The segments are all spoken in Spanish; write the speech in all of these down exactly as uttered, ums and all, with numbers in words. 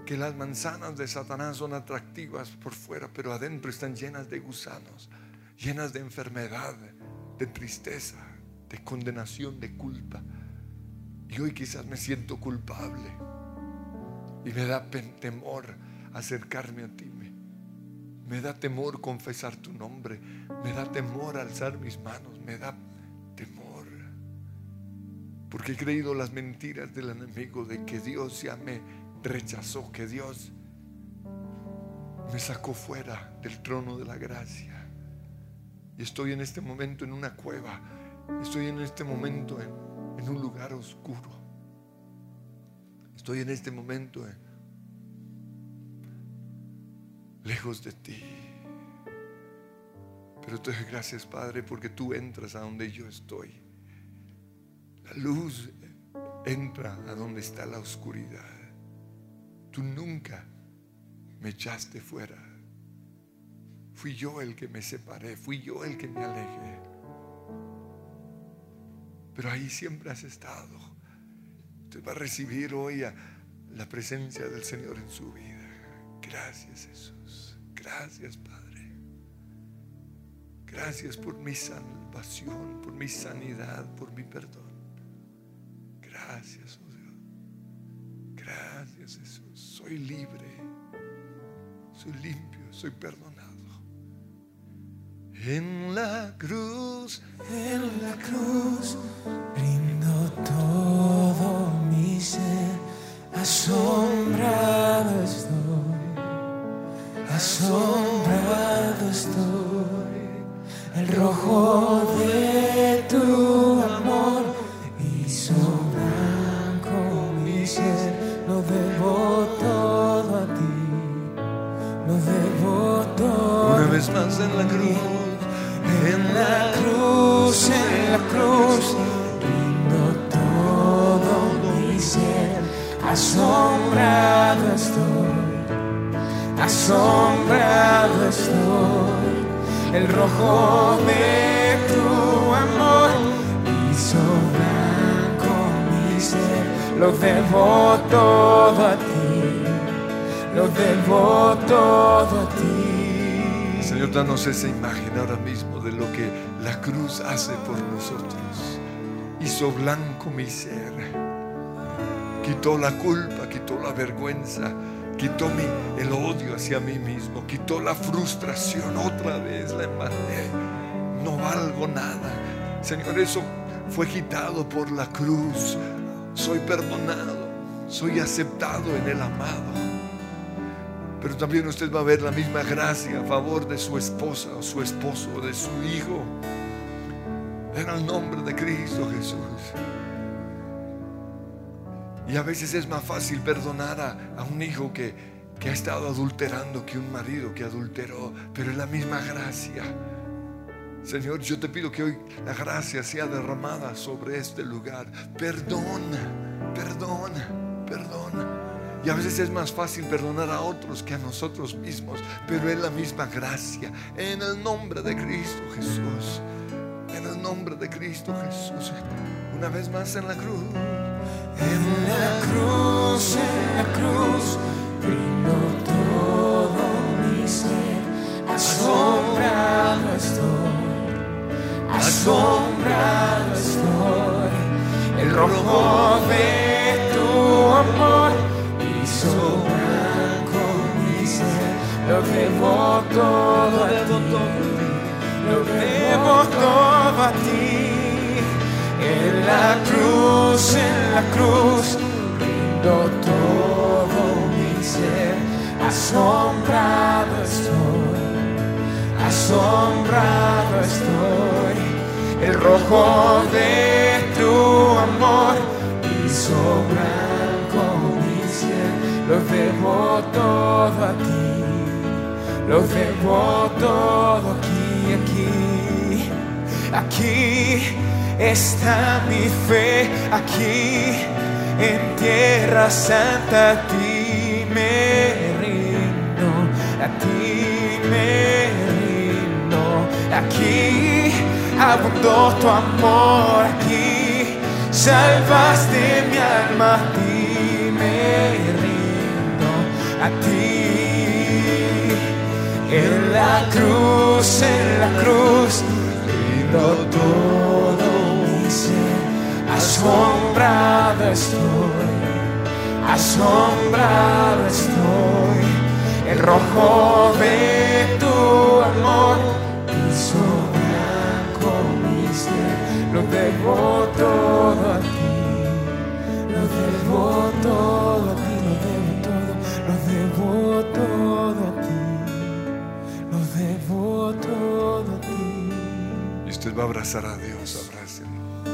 que las manzanas de Satanás son atractivas por fuera, pero adentro están llenas de gusanos, llenas de enfermedad, de tristeza, de condenación, de culpa. Y hoy quizás me siento culpable y me da temor acercarme a ti. Me, me da temor confesar tu nombre. Me da temor alzar mis manos. Me da temor porque he creído las mentiras del enemigo de que Dios ya me rechazó, que Dios me sacó fuera del trono de la gracia. Y estoy en este momento en una cueva. Estoy en este momento en, en un lugar oscuro. Estoy en este momento en, lejos de ti. Pero te doy gracias, Padre, porque tú entras a donde yo estoy. La luz entra a donde está la oscuridad. Tú nunca me echaste fuera. Fui yo el que me separé, fui yo el que me alejé. Pero ahí siempre has estado. Usted va a recibir hoy a la presencia del Señor en su vida. Gracias, Jesús. Gracias, Padre. Gracias por mi salvación, por mi sanidad, por mi perdón. Gracias, oh Dios. Gracias, Jesús. Soy libre, soy limpio, soy perdonado. En la cruz, en la cruz, brindo todo mi ser. Asombrado estoy, asombrado estoy. El rojo de tu amor hizo blanco mi ser. Lo debo todo a ti, lo debo todo. Una vez más en la cruz. En la cruz, en la cruz, brindo todo mi ser. Asombrado estoy, asombrado estoy. El rojo de tu amor hizo blanco mi ser. Lo debo todo a ti, lo debo todo a ti. Señor, danos esa imagen ahora mismo de lo que la cruz hace por nosotros. Hizo blanco mi ser. Quitó la culpa, quitó la vergüenza, quitó mi, el odio hacia mí mismo, quitó la frustración. Otra vez la embargué. No valgo nada. Señor, eso fue quitado por la cruz. Soy perdonado, soy aceptado en el amado. Pero también usted va a ver la misma gracia a favor de su esposa o su esposo o de su hijo. En el nombre de Cristo Jesús. Y a veces es más fácil perdonar a, a un hijo que, que ha estado adulterando que un marido que adulteró. Pero es la misma gracia. Señor, yo te pido que hoy la gracia sea derramada sobre este lugar. Perdona, perdona, perdona. Y a veces es más fácil perdonar a otros que a nosotros mismos, pero es la misma gracia. En el nombre de Cristo Jesús. En el nombre de Cristo Jesús. Una vez más en la cruz. En la cruz, en la cruz, brindo todo mi ser. Asombrado estoy, asombrado estoy. El rojo de tu amor hizo blanco mi ser. Lo debo todo a ti, lo debo todo a ti. En la cruz, en la cruz, brindo todo mi ser. Asombrado estoy, asombrado estoy. El rojo de tu amor hizo blanco mi ser. Lo debo todo a ti, lo debo todo aquí, aquí, aquí. Está mi fe aquí en tierra santa. A ti me rindo, a ti me rindo. Aquí abundó tu amor, aquí salvaste mi alma. A ti me rindo, a ti. En la cruz, en la cruz, rindo todo mi ser. Asombrado estoy, asombrado estoy. El rojo de tu amor hizo blanco mi ser. Lo debo todo a ti, lo debo todo a ti, lo debo todo, lo debo todo a ti, lo debo todo a ti. Y usted va a abrazar a Dios, abrácelo.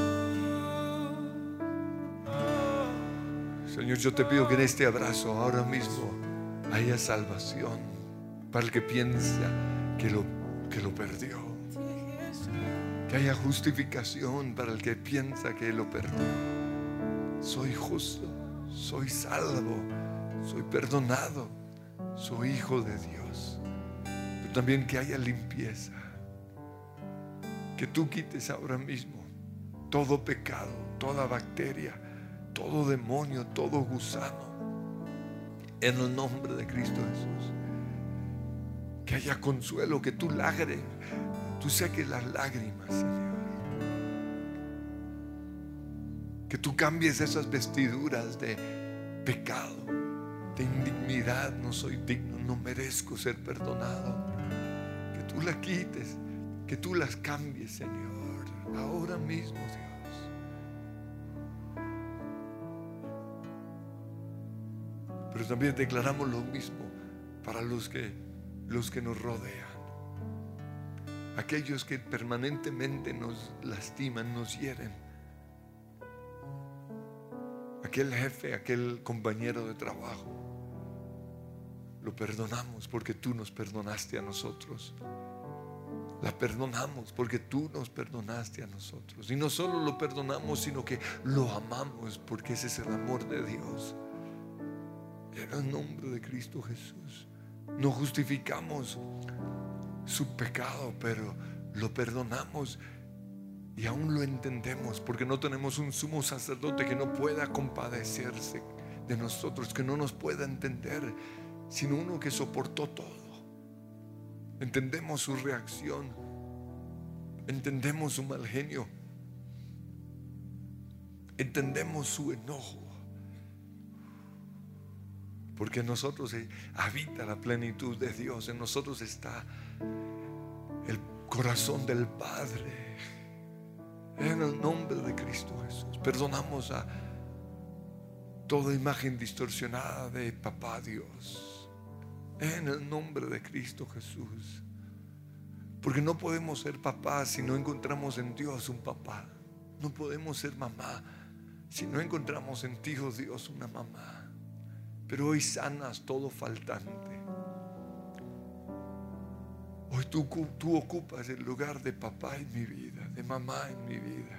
Señor, yo te pido que en este abrazo ahora mismo haya salvación para el que piensa que lo, que lo perdió. Que haya justificación para el que piensa que lo perdió. Soy justo, soy salvo, soy perdonado, soy hijo de Dios. Pero también que haya limpieza. Que tú quites ahora mismo todo pecado, toda bacteria, todo demonio, todo gusano. En el nombre de Cristo Jesús. Que haya consuelo, que tú lagres, tú seques las lágrimas, Señor. Que tú cambies esas vestiduras de pecado, de indignidad. No soy digno, no merezco ser perdonado. Que tú las quites, que tú las cambies, Señor, ahora mismo, Dios. Pero también declaramos lo mismo para los que, los que nos rodean. Aquellos que permanentemente nos lastiman, nos hieren. Aquel jefe, aquel compañero de trabajo, lo perdonamos porque tú nos perdonaste a nosotros. La perdonamos porque tú nos perdonaste a nosotros. Y no solo lo perdonamos, sino que lo amamos porque ese es el amor de Dios. En el nombre de Cristo Jesús. No justificamos su pecado, pero lo perdonamos y aún lo entendemos, porque no tenemos un sumo sacerdote que no pueda compadecerse de nosotros, que no nos pueda entender, sino uno que soportó todo. Entendemos su reacción, entendemos su mal genio, entendemos su enojo. Porque en nosotros habita la plenitud de Dios. En nosotros está el corazón del Padre. En el nombre de Cristo Jesús. Perdonamos a toda imagen distorsionada de Papá Dios. En el nombre de Cristo Jesús. Porque no podemos ser papás si no encontramos en Dios un papá. No podemos ser mamá si no encontramos en ti, oh Dios, una mamá. Pero hoy sanas todo faltante. Hoy tú, tú ocupas el lugar de papá en mi vida, de mamá en mi vida.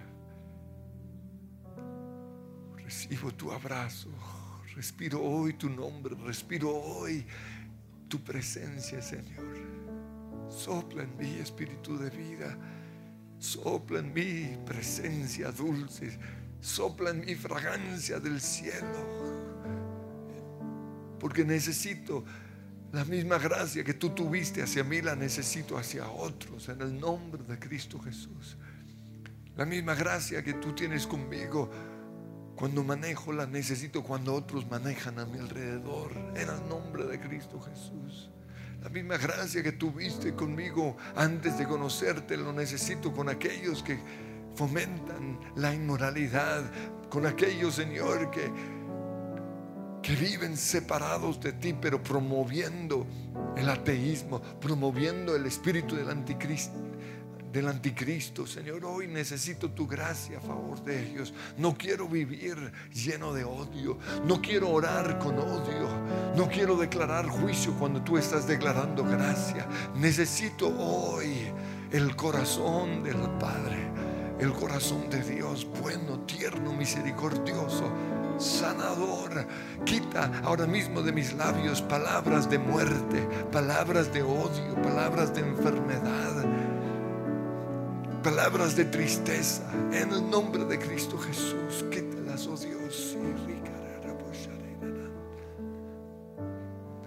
Recibo tu abrazo. Respiro hoy tu nombre. Respiro hoy tu presencia, Señor. Sopla en mí, espíritu de vida. Sopla en mí presencia dulce. Sopla en mí fragancia del cielo. Porque necesito la misma gracia que tú tuviste hacia mí, la necesito hacia otros, en el nombre de Cristo Jesús. La misma gracia que tú tienes conmigo cuando manejo, la necesito cuando otros manejan a mi alrededor, en el nombre de Cristo Jesús. La misma gracia que tuviste conmigo antes de conocerte, lo necesito con aquellos que fomentan la inmoralidad, con aquellos, Señor, que que viven separados de ti, pero promoviendo el ateísmo, promoviendo el espíritu del anticristo, del anticristo. Señor, hoy necesito tu gracia a favor de ellos. No quiero vivir lleno de odio, no quiero orar con odio, no quiero declarar juicio cuando tú estás declarando gracia. Necesito hoy el corazón del Padre, el corazón de Dios, bueno, tierno, misericordioso, sanador. Quita ahora mismo de mis labios palabras de muerte, palabras de odio, palabras de enfermedad, palabras de tristeza, en el nombre de Cristo Jesús. Quítalas, oh Dios.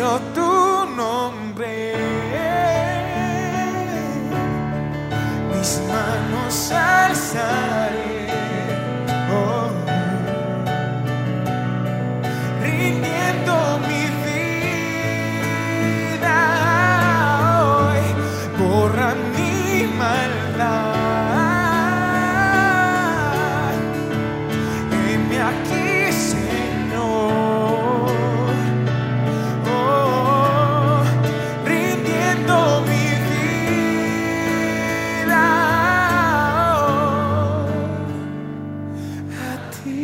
respiro tu nombre. Mis manos alzaré, oh, rindiendo mi vida hoy. Borra mi maldad. Heme aquí, Señor, oh, rindiendo mi vida a ti.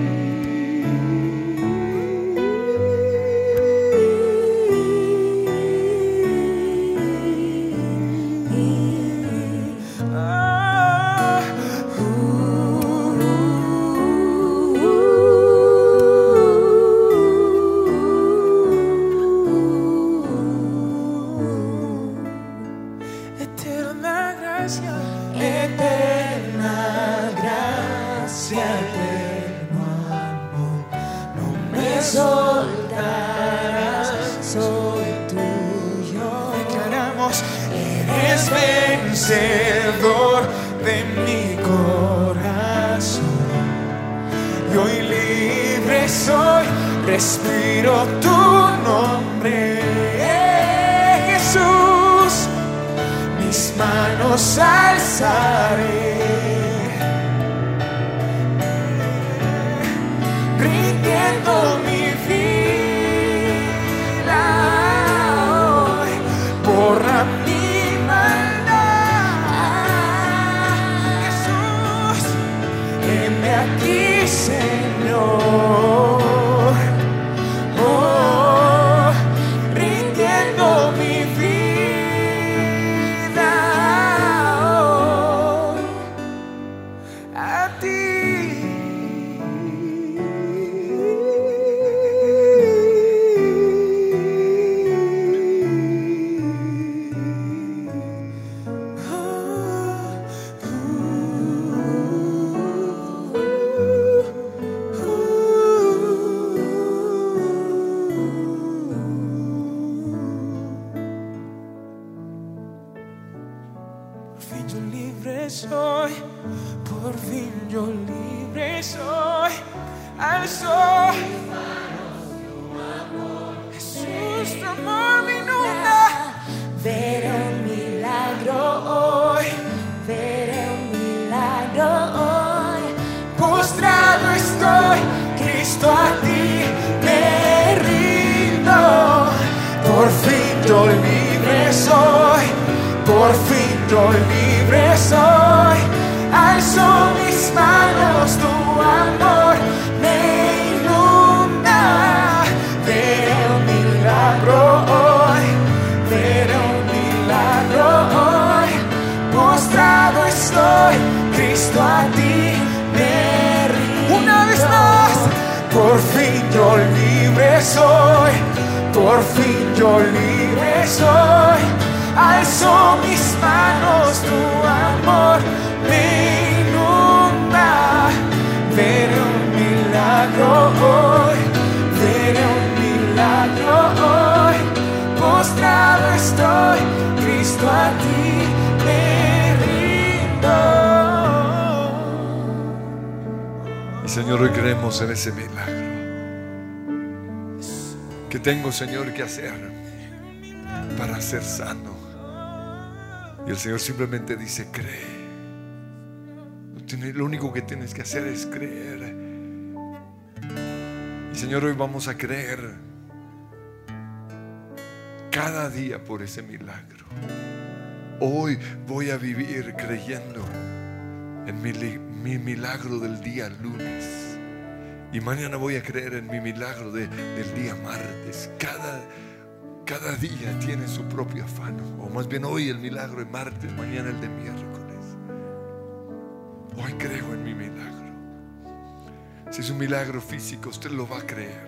Eterna gracia, eterna gracia, eterno amor, no me soltarás, soy tuyo. Declaramos, eres vencedor de mi corazón. Y hoy libre soy, respiro tu nombre, Jesús. Mis manos alzaré, rindiendo mi vida hoy. Borra mi maldad, Jesús. Heme aquí, Señor, oh, rindiendo mi vida a ti. Por fin yo libre soy, por fin yo libre soy, al sol. Jesús, tu amor me inunda. Veré un milagro hoy, veré un milagro hoy. Postrado estoy, Cristo, a ti me rindo. Por fin yo libre soy, por fin yo libre soy. Alzo mis manos, tu amor me inunda. Veré un milagro hoy, veré un milagro hoy. Postrado estoy, Cristo, a ti me rindo. Una vez más, por fin yo libre soy, por fin yo libre soy. Alzo mis manos, tu amor me inunda. Veré un milagro hoy, veré un milagro hoy. Postrado estoy, Cristo, a ti me rindo. Y Señor, hoy creemos en ese milagro. ¿Qué tengo, Señor, que hacer para ser sano? Y el Señor simplemente dice, cree. Lo único que tienes que hacer es creer. Y Señor, hoy vamos a creer cada día por ese milagro. Hoy voy a vivir creyendo en mi, mi milagro del día lunes. Y mañana voy a creer en mi milagro de, del día martes. Cada, cada día tiene su propio afán. O más bien hoy el milagro de martes, mañana el de miércoles. Hoy creo en mi milagro. Si es un milagro físico, usted lo va a creer.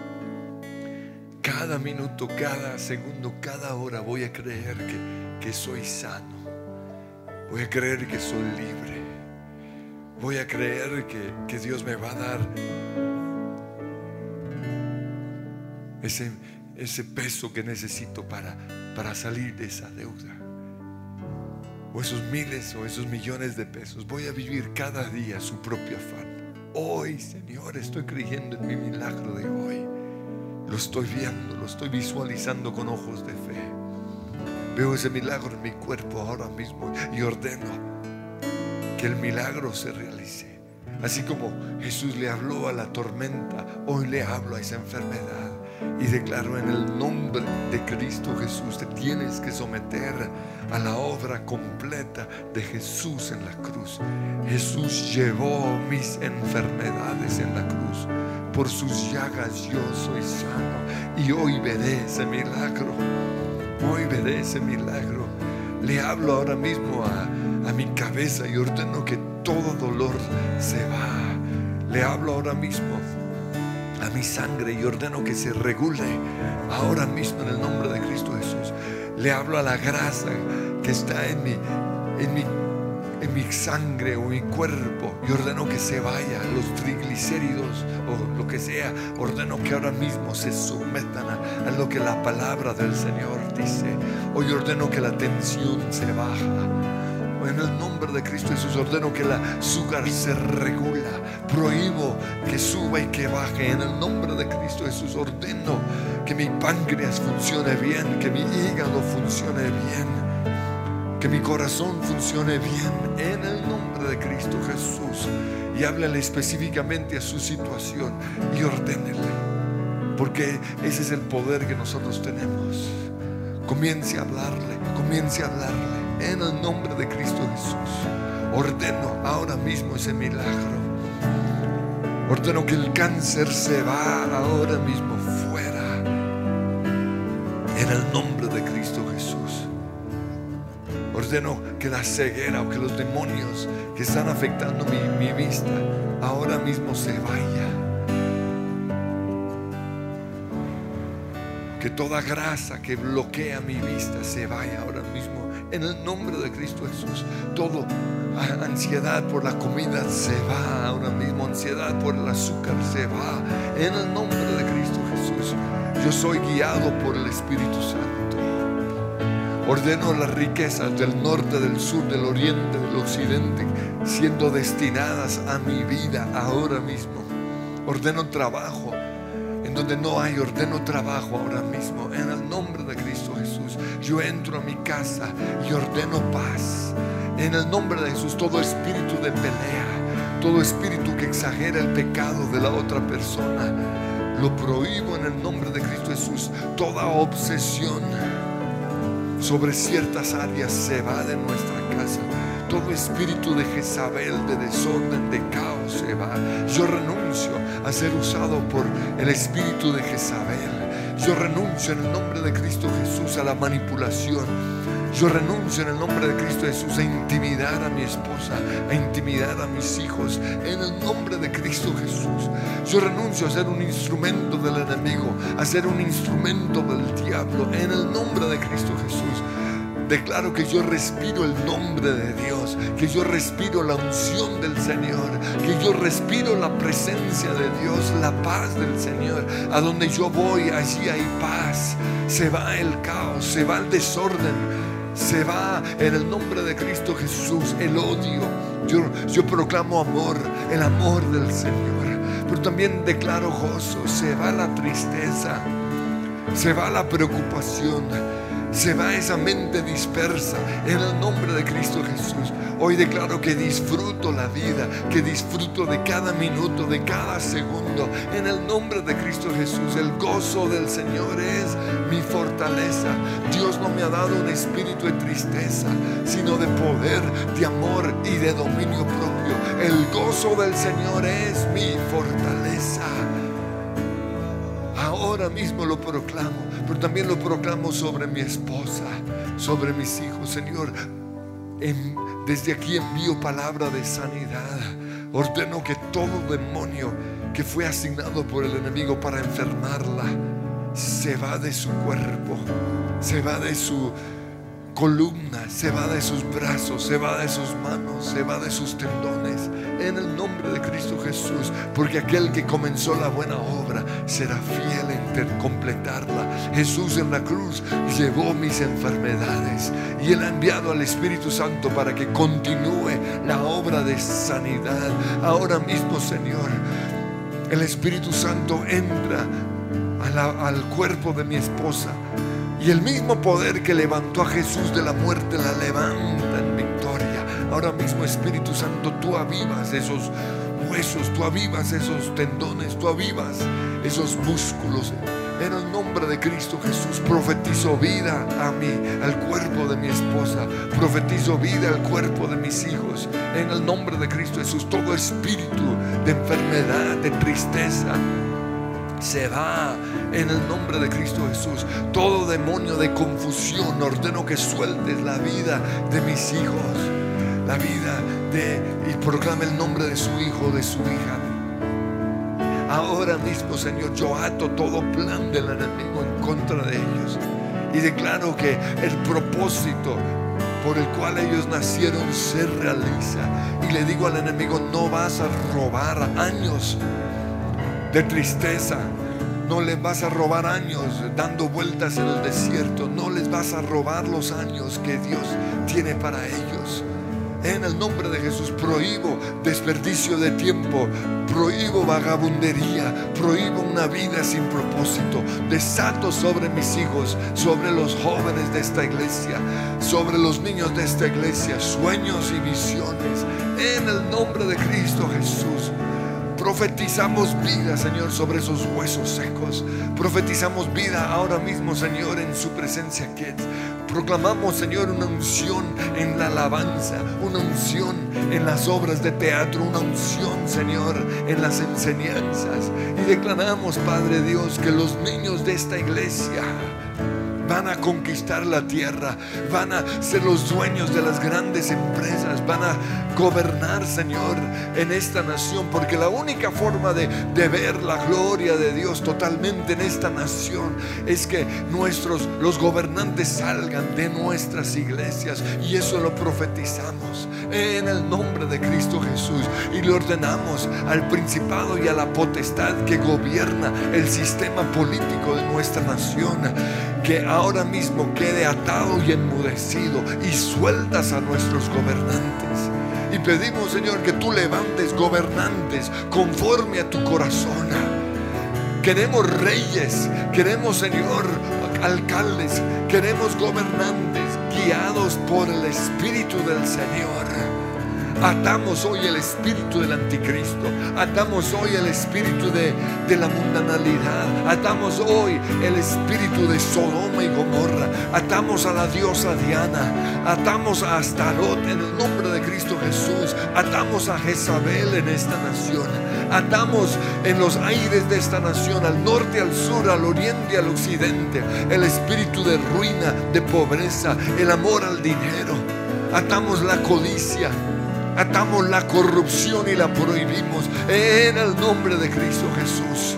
Cada minuto, cada segundo, cada hora voy a creer que, que soy sano. Voy a creer que soy libre. Voy a creer que, que Dios me va a dar ese, ese peso que necesito para, para salir de esa deuda, o esos miles o esos millones de pesos. Voy a vivir cada día su propio afán. Hoy, Señor, estoy creyendo en mi milagro de hoy. Lo estoy viendo, lo estoy visualizando con ojos de fe. Veo ese milagro en mi cuerpo ahora mismo y ordeno que el milagro se realice. Así como Jesús le habló a la tormenta, hoy le hablo a esa enfermedad y declaro en el nombre de Cristo Jesús: te tienes que someter a la obra completa de Jesús en la cruz. Jesús llevó mis enfermedades en la cruz. Por sus llagas yo soy sano, y hoy veré ese milagro. Hoy veré ese milagro. Le hablo ahora mismo a, a mi cabeza y ordeno que todo dolor se va. Le hablo ahora mismo a mi sangre y ordeno que se regule ahora mismo en el nombre de Cristo Jesús. Le hablo a la grasa que está en mi, en mi, en mi sangre o mi cuerpo y ordeno que se vaya. Los triglicéridos o lo que sea, ordeno que ahora mismo se sometan a, a lo que la palabra del Señor dice. Hoy ordeno que la tensión se baja. En el nombre de Cristo Jesús ordeno que la azúcar se regula. Prohíbo que suba y que baje. En el nombre de Cristo Jesús ordeno que mi páncreas funcione bien, que mi hígado funcione bien, que mi corazón funcione bien. En el nombre de Cristo Jesús. Y háblale específicamente a su situación y ordénele, porque ese es el poder que nosotros tenemos. Comience a hablarle, comience a hablarle. En el nombre de Cristo Jesús ordeno ahora mismo ese milagro. Ordeno que el cáncer se va ahora mismo fuera. En el nombre de Cristo Jesús ordeno que la ceguera o que los demonios que están afectando mi, mi vista ahora mismo se vaya. Que toda grasa que bloquea mi vista se vaya ahora mismo. En el nombre de Cristo Jesús. Todo ansiedad por la comida se va ahora mismo. Ansiedad por el azúcar se va. En el nombre de Cristo Jesús. Yo soy guiado por el Espíritu Santo. Ordeno las riquezas del norte, del sur, del oriente, del occidente, siendo destinadas a mi vida ahora mismo. Ordeno trabajo en donde no hay, ordeno trabajo ahora mismo. En el nombre de Cristo Jesús. Yo entro a mi casa y ordeno paz. En el nombre de Jesús. Todo espíritu de pelea, todo espíritu que exagera el pecado de la otra persona, lo prohíbo en el nombre de Cristo Jesús. Toda obsesión sobre ciertas áreas se va de nuestra casa. Todo espíritu de Jezabel, de desorden, de caos se va. Yo renuncio a ser usado por el espíritu de Jezabel. Yo renuncio en el nombre de Cristo Jesús a la manipulación. Yo renuncio en el nombre de Cristo Jesús a intimidar a mi esposa, a intimidar a mis hijos. En el nombre de Cristo Jesús. Yo renuncio a ser un instrumento del enemigo, a ser un instrumento del diablo. En el nombre de Cristo Jesús. Declaro que yo respiro el nombre de Dios, que yo respiro la unción del Señor, que yo respiro la presencia de Dios, la paz del Señor. A donde yo voy, allí hay paz. Se va el caos, se va el desorden, se va en el nombre de Cristo Jesús el odio. Yo, yo proclamo amor, el amor del Señor. Pero también declaro gozo. Se va la tristeza, se va la preocupación, se va esa mente dispersa en el nombre de Cristo Jesús. Hoy declaro que disfruto la vida, que disfruto de cada minuto, de cada segundo. En el nombre de Cristo Jesús. El gozo del Señor es mi fortaleza. Dios no me ha dado un espíritu de tristeza, sino de poder, de amor y de dominio propio. El gozo del Señor es mi fortaleza. Ahora mismo lo proclamo, pero también lo proclamo sobre mi esposa, sobre mis hijos. Señor, en, desde aquí envío palabra de sanidad. Ordeno que todo demonio que fue asignado por el enemigo para enfermarla se va de su cuerpo, se va de su columna, se va de sus brazos, se va de sus manos, se va de sus tendones, en el nombre de Cristo Jesús, porque aquel que comenzó la buena obra será fiel en completarla. Jesús en la cruz llevó mis enfermedades y Él ha enviado al Espíritu Santo para que continúe la obra de sanidad. Ahora mismo, Señor, el Espíritu Santo entra a la, al cuerpo de mi esposa, y el mismo poder que levantó a Jesús de la muerte la levanta en victoria. Ahora mismo, Espíritu Santo, tú avivas esos huesos, tú avivas esos tendones, tú avivas esos músculos. En el nombre de Cristo Jesús, profetizo vida a mí, al cuerpo de mi esposa. Profetizo vida al cuerpo de mis hijos. En el nombre de Cristo Jesús, todo espíritu de enfermedad, de tristeza, se va en el nombre de Cristo Jesús. Todo demonio de confusión, ordeno que sueltes la vida de mis hijos, la vida de, y proclame el nombre de su hijo, de su hija. Ahora mismo, Señor, yo ato todo plan del enemigo en contra de ellos y declaro que el propósito por el cual ellos nacieron se realiza. Y le digo al enemigo: no vas a robar años de tristeza, no les vas a robar años dando vueltas en el desierto, no les vas a robar los años que Dios tiene para ellos. En el nombre de Jesús, prohíbo desperdicio de tiempo, prohíbo vagabundería, prohíbo una vida sin propósito. Desato sobre mis hijos, sobre los jóvenes de esta iglesia, sobre los niños de esta iglesia, sueños y visiones. En el nombre de Cristo Jesús, profetizamos vida, Señor, sobre esos huesos secos. Profetizamos vida ahora mismo, Señor, en su presencia. Que proclamamos, Señor, una unción en la alabanza, una unción en las obras de teatro, una unción, Señor, en las enseñanzas. Y declaramos, Padre Dios, que los niños de esta iglesia van a conquistar la tierra, van a ser los dueños de las grandes empresas, van a gobernar, Señor, en esta nación, porque la única forma de, de ver la gloria de Dios totalmente en esta nación es que nuestros, los gobernantes salgan de nuestras iglesias, y eso lo profetizamos en el nombre de Cristo Jesús, y le ordenamos al principado y a la potestad que gobierna el sistema político de nuestra nación, que ahora mismo quede atado y enmudecido, y sueltas a nuestros gobernantes. Y pedimos, Señor, que tú levantes gobernantes conforme a tu corazón. Queremos reyes, queremos, Señor, alcaldes, queremos gobernantes guiados por el Espíritu del Señor. Atamos hoy el espíritu del anticristo, atamos hoy el espíritu de, de la mundanalidad, atamos hoy el espíritu de Sodoma y Gomorra, atamos a la diosa Diana, atamos a Astarot en el nombre de Cristo Jesús, atamos a Jezabel en esta nación, atamos en los aires de esta nación, al norte, al sur, al oriente y al occidente, el espíritu de ruina, de pobreza, el amor al dinero, atamos la codicia, atamos la corrupción y la prohibimos en el nombre de Cristo Jesús.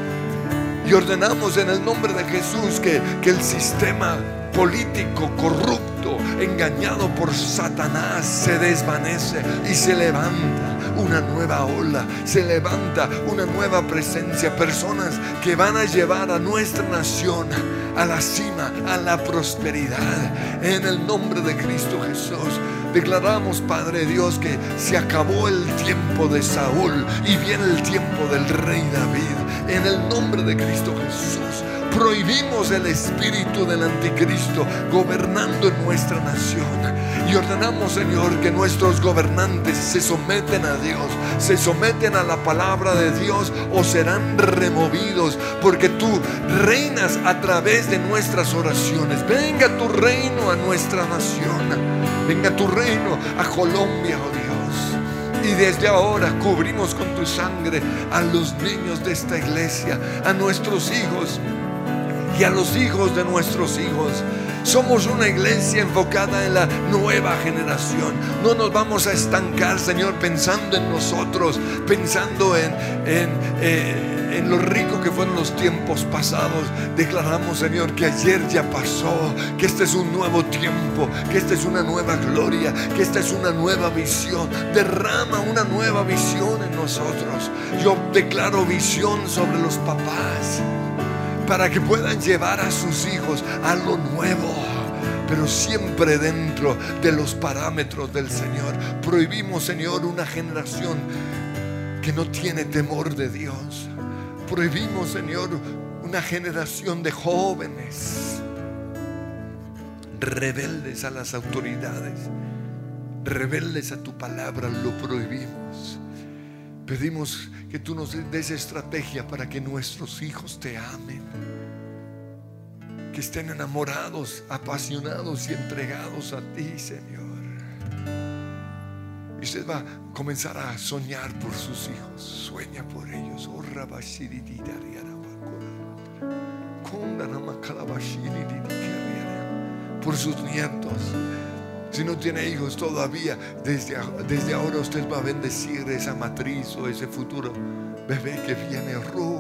Y ordenamos en el nombre de Jesús que, que el sistema político corrupto, engañado por Satanás, se desvanece y se levanta una nueva ola, se levanta una nueva presencia, personas que van a llevar a nuestra nación a la cima, a la prosperidad, en el nombre de Cristo Jesús. Declaramos, Padre Dios, que se acabó el tiempo de Saúl y viene el tiempo del rey David, en el nombre de Cristo Jesús. Prohibimos el espíritu del anticristo gobernando en nuestra nación, y ordenamos, Señor, que nuestros gobernantes se someten a Dios, se someten a la palabra de Dios, o serán removidos, porque tú reinas a través de nuestras oraciones. Venga tu reino a nuestra nación, venga tu reino a Colombia, oh Dios. Y desde ahora cubrimos con tu sangre a los niños de esta iglesia, a nuestros hijos y a los hijos de nuestros hijos. Somos una iglesia enfocada en la nueva generación. No nos vamos a estancar, Señor, pensando en nosotros, pensando en, en, eh, en lo rico que fueron los tiempos pasados. Declaramos, Señor, que ayer ya pasó, que este es un nuevo tiempo, que esta es una nueva gloria, que esta es una nueva visión. Derrama una nueva visión en nosotros. Yo declaro visión sobre los papás, para que puedan llevar a sus hijos a lo nuevo, pero siempre dentro de los parámetros del Señor. Prohibimos, Señor, una generación que no tiene temor de Dios. Prohibimos, Señor, una generación de jóvenes rebeldes a las autoridades, rebeldes a tu palabra. Lo prohibimos. Pedimos que tú nos des estrategia para que nuestros hijos te amen, que estén enamorados, apasionados y entregados a ti, Señor. Y usted va a comenzar a soñar por sus hijos. Sueña por ellos. Por sus nietos. Si no tiene hijos todavía, desde, desde ahora usted va a bendecir esa matriz o ese futuro bebé que viene.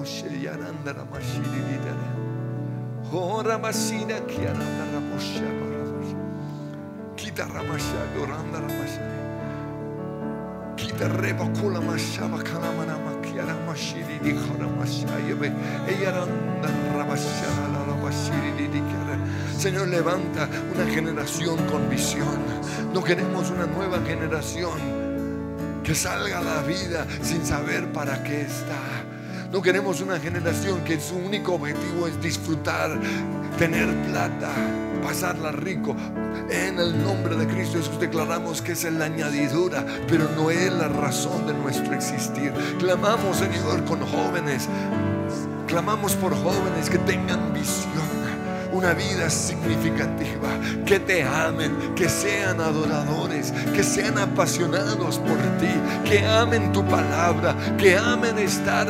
Señor, levanta una generación con visión. No queremos una nueva generación que salga a la vida sin saber para qué está. No queremos una generación que su único objetivo es disfrutar, tener plata, pasarla rico. En el nombre de Cristo Jesús declaramos que esa es la añadidura, pero no es la razón de nuestro existir. Clamamos, Señor, con jóvenes. Clamamos por jóvenes que tengan visión, una vida significativa, que te amen, que sean adoradores, que sean apasionados por ti, que amen tu palabra, que amen estar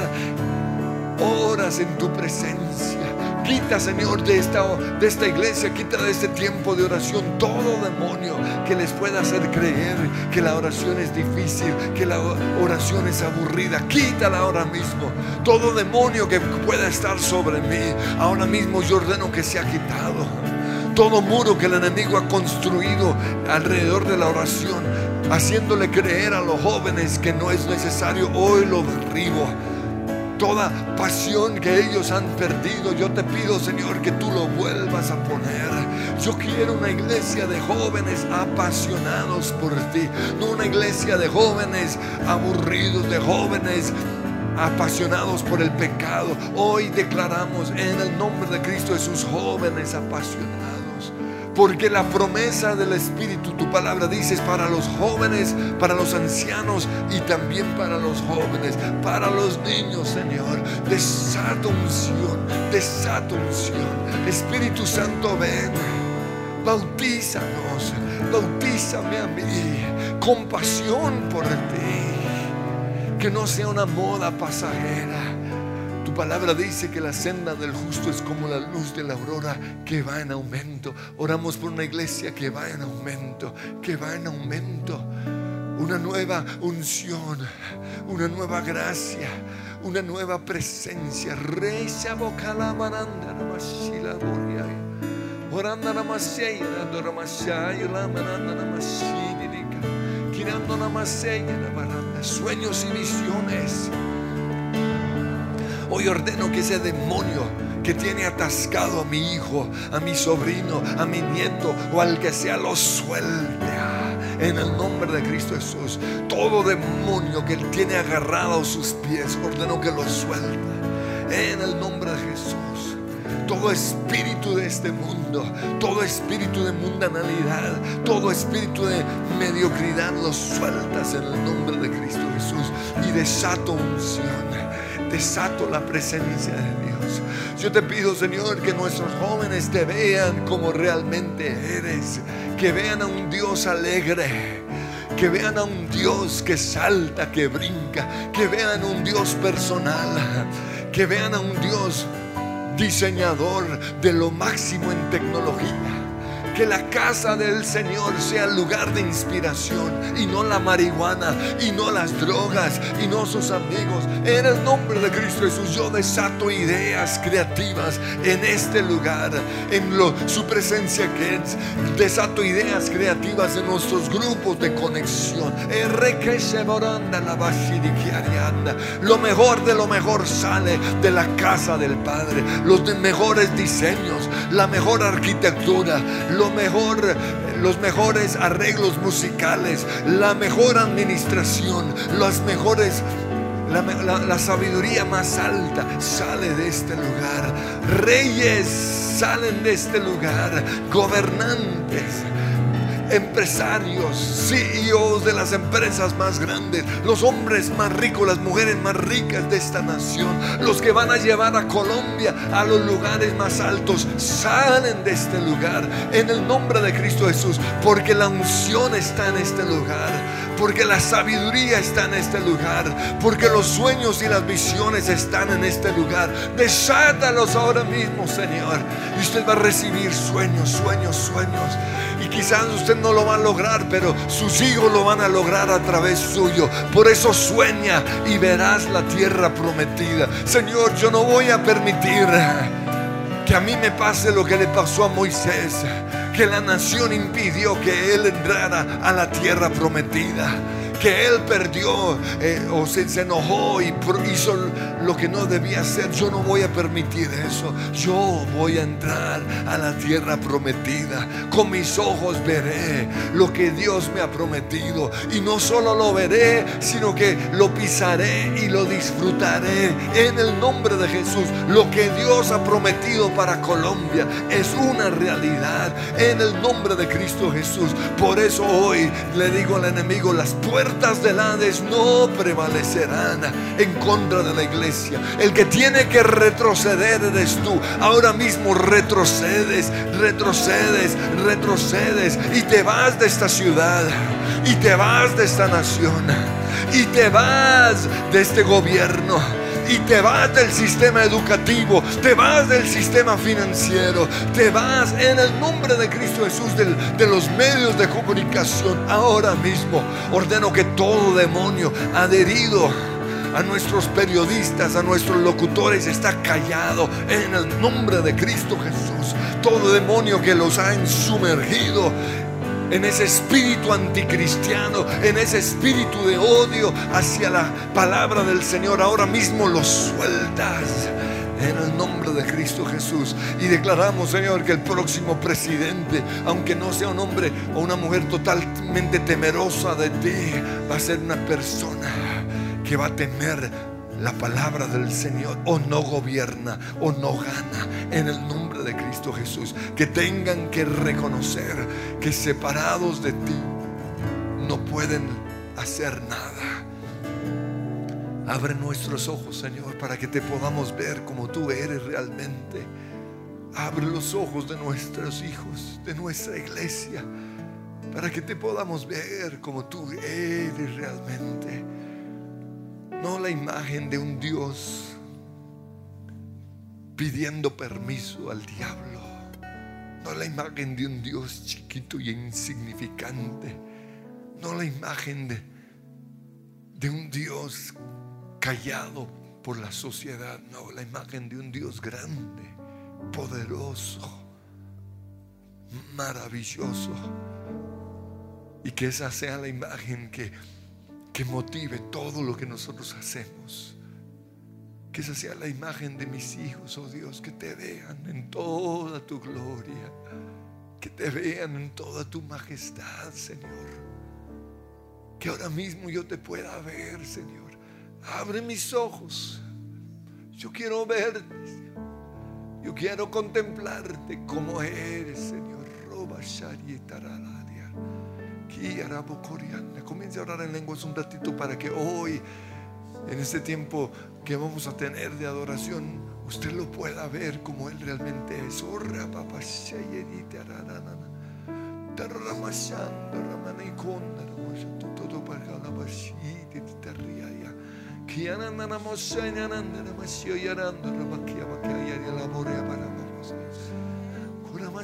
horas en tu presencia. Quita, Señor, de esta, de esta iglesia, quita de este tiempo de oración todo demonio que les pueda hacer creer que la oración es difícil, que la oración es aburrida. Quítala ahora mismo. Todo demonio que pueda estar sobre mí, ahora mismo yo ordeno que sea quitado. Todo muro que el enemigo ha construido alrededor de la oración, haciéndole creer a los jóvenes que no es necesario, hoy lo derribo. Toda pasión que ellos han perdido, yo te pido, Señor, que tú lo vuelvas a poner. Yo quiero una iglesia de jóvenes apasionados por ti, no una iglesia de jóvenes aburridos, de jóvenes apasionados por el pecado. Hoy declaramos en el nombre de Cristo Jesús, jóvenes apasionados. Porque la promesa del Espíritu, tu palabra dices, para los jóvenes, para los ancianos y también para los jóvenes, para los niños, Señor. Desata unción, desata unción. Espíritu Santo, ven, bautízanos, bautízame a mí, compasión por ti, que no sea una moda pasajera. Tu palabra dice que la senda del justo es como la luz de la aurora que va en aumento. Oramos por una iglesia que va en aumento, que va en aumento. Una nueva unción, una nueva gracia, una nueva presencia. Recha boca la mananda, la machila boria. Oranda la masaya, la masaya, la mananda la machilica. Girando la masaya, la baranda. Sueños y visiones. Hoy ordeno que ese demonio que tiene atascado a mi hijo, a mi sobrino, a mi nieto o al que sea, lo suelte en el nombre de Cristo Jesús. Todo demonio que tiene agarrado sus pies, ordeno que lo suelte en el nombre de Jesús. Todo espíritu de este mundo, todo espíritu de mundanalidad, todo espíritu de mediocridad, lo sueltas en el nombre de Cristo Jesús. Y desato unción, desato la presencia de Dios. Yo te pido, Señor, que nuestros jóvenes te vean como realmente eres, que vean a un Dios alegre, que vean a un Dios que salta, que brinca, que vean a un Dios personal, que vean a un Dios diseñador de lo máximo en tecnología, Que la casa del Señor sea el lugar de inspiración y no la marihuana y no las drogas y no sus amigos. En el nombre de Cristo Jesús, yo desato ideas creativas en este lugar, en lo, su presencia que es. Desato ideas creativas en nuestros grupos de conexión. Lo mejor de lo mejor sale de la casa del Padre. Los de mejores diseños, la mejor arquitectura, lo mejor, los mejores arreglos musicales, la mejor administración, las mejores, la, la, la sabiduría más alta sale de este lugar. Reyes salen de este lugar, gobernantes, empresarios, C E Os de las empresas más grandes, los hombres más ricos, las mujeres más ricas de esta nación, los que van a llevar a Colombia a los lugares más altos, salen de este lugar en el nombre de Cristo Jesús, porque la unción está en este lugar, porque la sabiduría está en este lugar, porque los sueños y las visiones están en este lugar. Desátalos ahora mismo, Señor, y usted va a recibir sueños, sueños, sueños. Y quizás usted no lo va a lograr, pero sus hijos lo van a lograr a través suyo. Por eso sueña y verás la tierra prometida. Señor, yo no voy a permitir que a mí me pase lo que le pasó a Moisés, que la nación impidió que él entrara a la tierra prometida, que él perdió eh, o se, se enojó y hizo lo que no debía hacer. Yo no voy a permitir eso. Yo voy a entrar a la tierra prometida. Con mis ojos veré lo que Dios me ha prometido, y no solo lo veré, sino que lo pisaré y lo disfrutaré en el nombre de Jesús. Lo que Dios ha prometido para Colombia es una realidad en el nombre de Cristo Jesús. Por eso hoy le digo al enemigo: las puertas del Hades no prevalecerán en contra de la iglesia. El que tiene que retroceder eres tú. Ahora mismo retrocedes, retrocedes, retrocedes y te vas de esta ciudad, y te vas de esta nación, y te vas de este gobierno, y te vas del sistema educativo, te vas del sistema financiero, te vas en el nombre de Cristo Jesús del, de los medios de comunicación. Ahora mismo ordeno que todo demonio adherido a nuestros periodistas, a nuestros locutores, está callado en el nombre de Cristo Jesús. Todo demonio que los ha sumergido en ese espíritu anticristiano, en ese espíritu de odio hacia la palabra del Señor, ahora mismo los sueltas en el nombre de Cristo Jesús. Y declaramos, Señor, que el próximo presidente, aunque no sea un hombre o una mujer totalmente temerosa de ti, va a ser una persona que va a temer la palabra del Señor, o no gobierna o no gana en el nombre de Cristo Jesús. Que tengan que reconocer que separados de ti no pueden hacer nada. Abre nuestros ojos, Señor, para que te podamos ver como tú eres realmente. Abre los ojos de nuestros hijos, de nuestra iglesia, para que te podamos ver como tú eres realmente. No la imagen de un Dios pidiendo permiso al diablo. No la imagen de un Dios chiquito y insignificante. No la imagen de, de un Dios callado por la sociedad. No, la imagen de un Dios grande, poderoso, maravilloso. Y que esa sea la imagen que que motive todo lo que nosotros hacemos. Que esa sea la imagen de mis hijos, oh Dios, que te vean en toda tu gloria, que te vean en toda tu majestad, Señor. Que ahora mismo yo te pueda ver, Señor. Abre mis ojos. Yo quiero verte. Yo quiero contemplarte como eres, Señor. Roba shari taraladia. Comience a orar en lenguas un ratito, para que hoy, en este tiempo que vamos a tener de adoración, usted lo pueda ver como Él realmente es.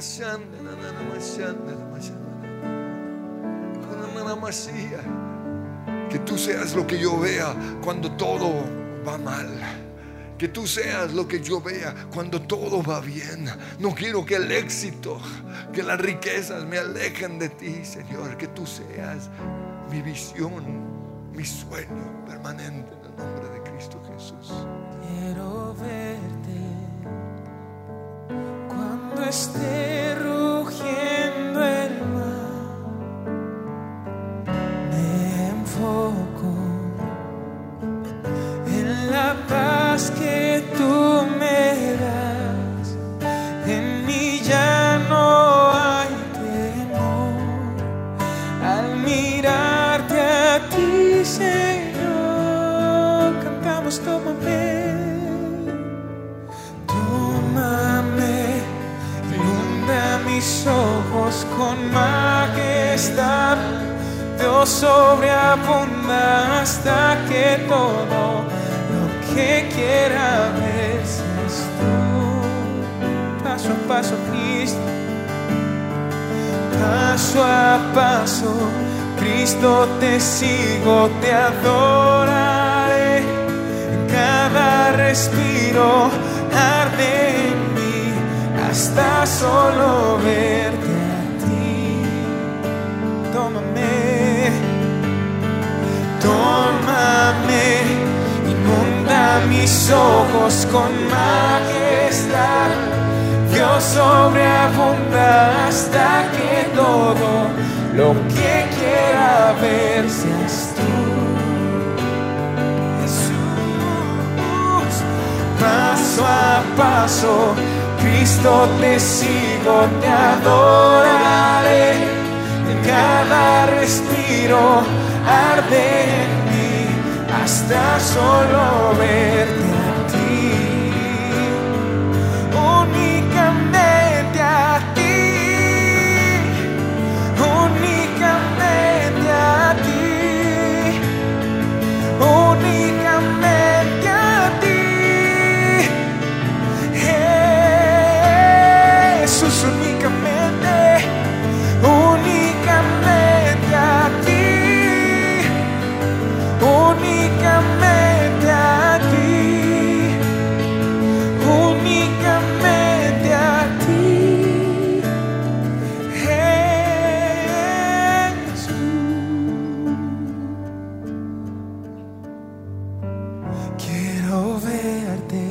Que tú seas lo que yo vea cuando todo va mal. Que tú seas lo que yo vea cuando todo va bien. No quiero que el éxito, que las riquezas me alejen de ti, Señor. Que tú seas mi visión, mi sueño permanente en el nombre de Cristo Jesús. Quiero verte cuando esté rugiendo el mar. Me enfoco en la paz que tú me das. En mí ya no hay temor al mirarte a ti, Señor. Cantamos, tómame, tómame, inunda mis ojos con majestad. Dios sobreabunda hasta que todo lo que quiera ver seas tú. Paso a paso, Cristo, paso a paso, Cristo, te sigo, te adoraré. En cada respiro arde en mí hasta solo verte a ti. Tómame, tómame, inunda mis ojos con majestad. Dios sobreabunda hasta que todo lo que quiera ver seas tú. Jesús, paso a paso, Cristo, te sigo, te adoraré. En cada respiro arde en mí hasta solo verte a ti. Únicamente a ti, únicamente a ti, únicamente a ti, Jesús, únicamente, únicamente a ti, únicamente a ti, únicamente a ti, Jesús. Quiero verte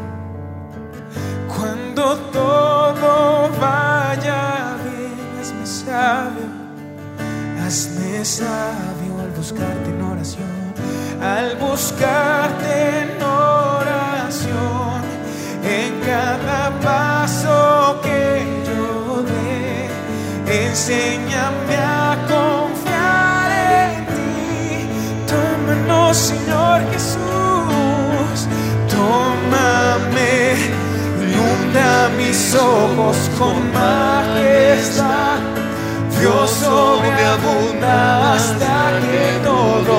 cuando todo vaya bien. Hazme sabio, hazme sabio al buscarte en oración. Al buscarte en oración, en cada paso que yo dé, enséñame a confiar en ti. Tómanos, Señor Jesús, tómame, inunda mis ojos con majestad. Dios sobreabunda hasta que todo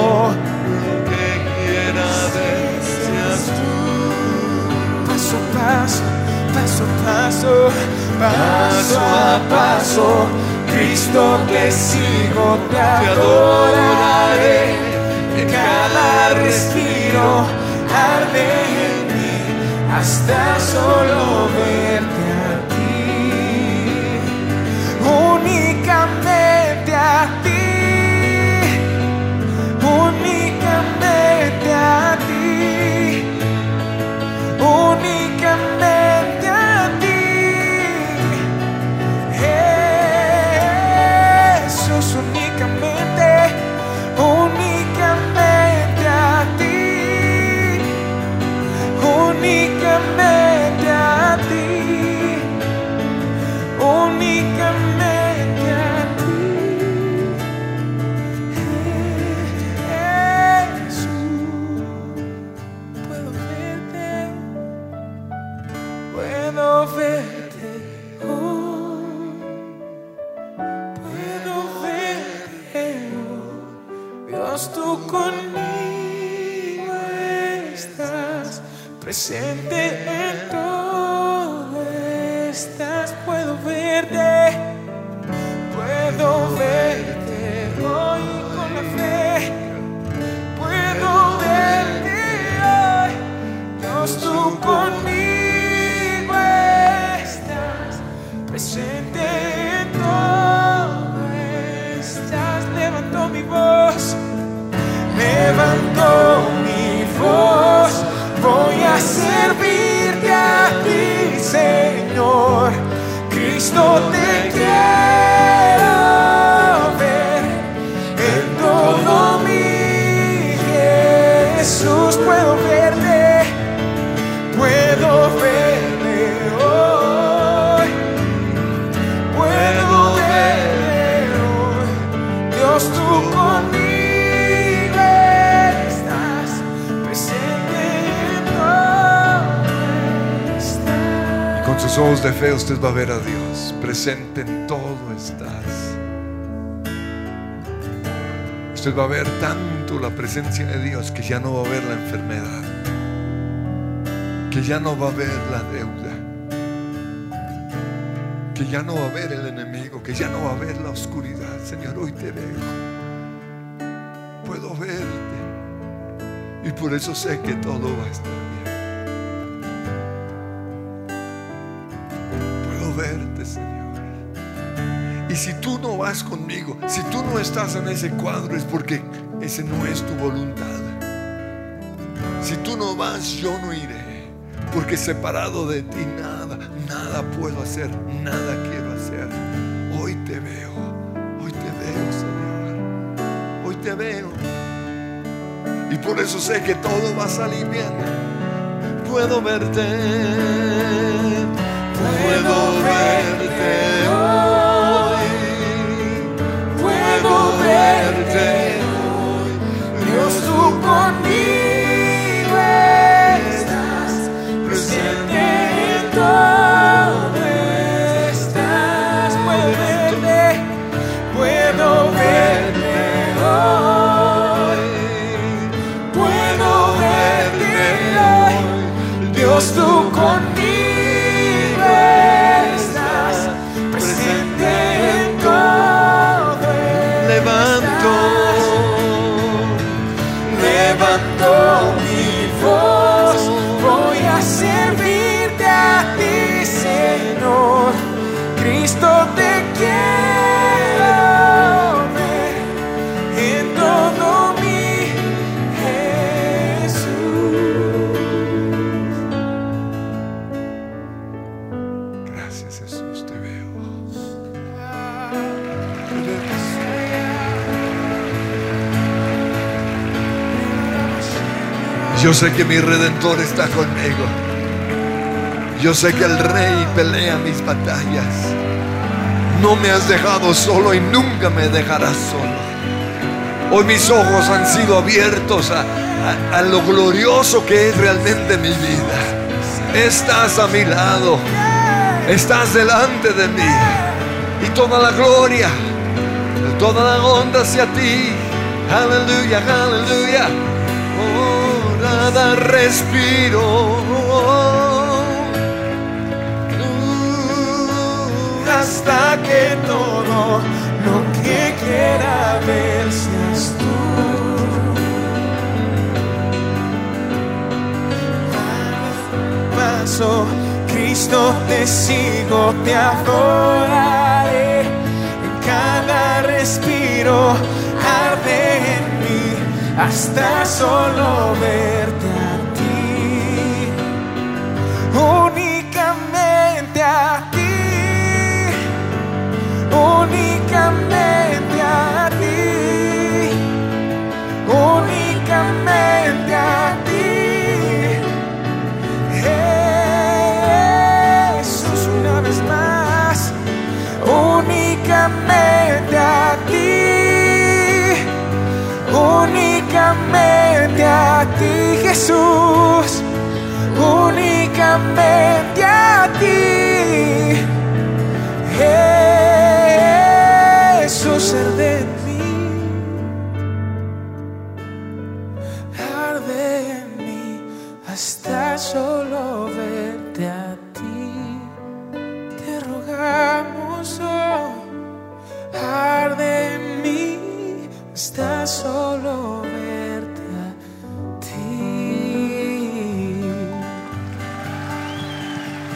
paso, paso a paso, paso a paso, Cristo, te sigo, te adoraré. En cada respiro arde en mí hasta solo verte a ti. Únicamente a ti, únicamente a ti, únicamente a ti, Jesús, únicamente, únicamente a ti, únicamente a ti, únicamente a ti, Jesús. Puedo verte, puedo verte hoy, puedo verte hoy. Dios, tú conmigo estás, presente en todo estás. Puedo ver verte, puedo verte hoy con la fe, puedo verte hoy. Dios, tú conmigo estás, presente en todo estás. Levanto mi voz, levanto mi voz, voy a servirte a ti, Señor. Cristo, te quiero ver en todo mi Jesús. Puedo verte, puedo verte hoy, puedo verte hoy. Dios, tú conmigo con sus ojos de fe usted va a ver a Dios presente en todo estás. Usted va a ver tanto la presencia de Dios que ya no va a ver la enfermedad, que ya no va a ver la deuda, que ya no va a ver el enemigo, que ya no va a ver la oscuridad. Señor, hoy te veo, puedo verte y por eso sé que todo va a estar bien. Verte, Señor. Y si tú no vas conmigo, si tú no estás en ese cuadro, es porque ese no es tu voluntad. Si tú no vas, yo no iré, porque separado de ti nada, nada puedo hacer, nada quiero hacer. Hoy te veo, hoy te veo, Señor, hoy te veo, y por eso sé que todo va a salir bien. Puedo verte, puedo verte hoy, puedo verte hoy. Dios, tú conmigo estás, presente en todo estás. Puedo verte, puedo verte hoy, puedo verte hoy. Dios, tú conmigo estás, presente en todo. Levanto, levanto mi voz, voy a servirte a ti, Señor. Cristo, te quiero ver en todo mi Jesús. Gracias, Jesús, te veo. Yo sé que mi Redentor está conmigo. Yo sé que el Rey pelea mis batallas. No me has dejado solo y nunca me dejarás solo. Hoy mis ojos han sido abiertos a, a, a lo glorioso que es realmente mi vida. Estás a mi lado, estás delante de mí, y toda la gloria, toda la honra hacia ti. Aleluya, aleluya. Oh, nada respiro, hasta que todo lo que quiera ver seas tú. Paso, Cristo, te sigo, te adoraré. En cada respiro arde en mí, hasta solo verte a ti, únicamente a ti. Únicamente a ti, únicamente a ti, Jesús, una vez más. Únicamente a ti, únicamente a ti, Jesús, únicamente a ti, Jesús, arde en mí, arde en mí, hasta solo verte a ti, te rogamos.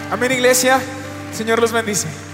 Amén, iglesia. Señor los bendice.